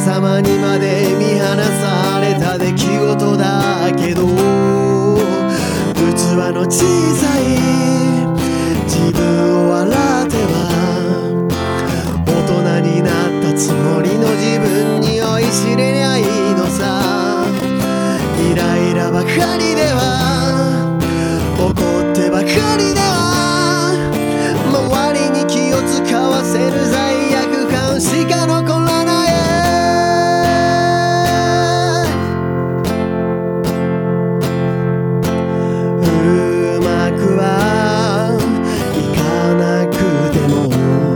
様にまで見放された出来事だけど、器の小さい自分を笑っては大人になったつもりの自分に酔いしれりゃいいのさ。イライラばかりでは怒ってばかりでは周りに気を使わせる罪悪感しか残らない。うまくはいかなくても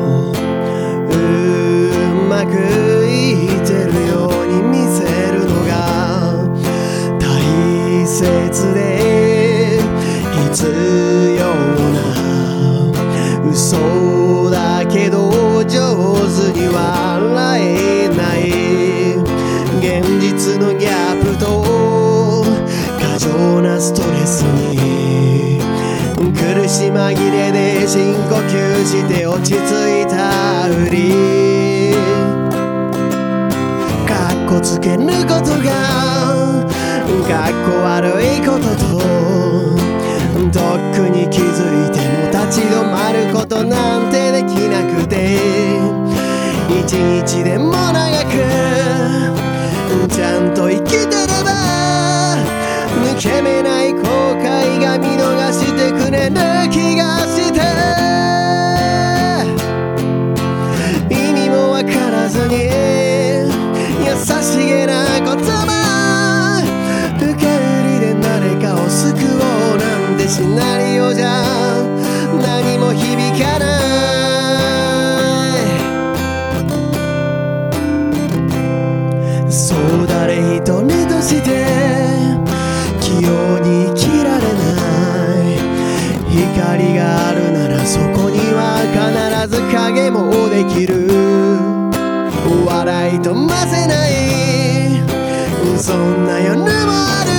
うまくいってるように見せるのが大切で必要な嘘だけど上手に笑えない。現実のギャップと過剰なストレスに苦し紛れで深呼吸して落ち着いたふり。かっこつけることがかっこ悪いことととっくに気づいても立ち止まることなんてできなくて、一日でも長くちゃんと生きてれば抜け目ない後悔が見逃してくれる気がして、意味もわからずに優しげな言葉受け売りで誰かを救おうなんてシナリオじゃ何も響かない。そう誰一人として器用に生きられない。光があるならそこには必ず影もできる。笑いとませないそんな夜もある。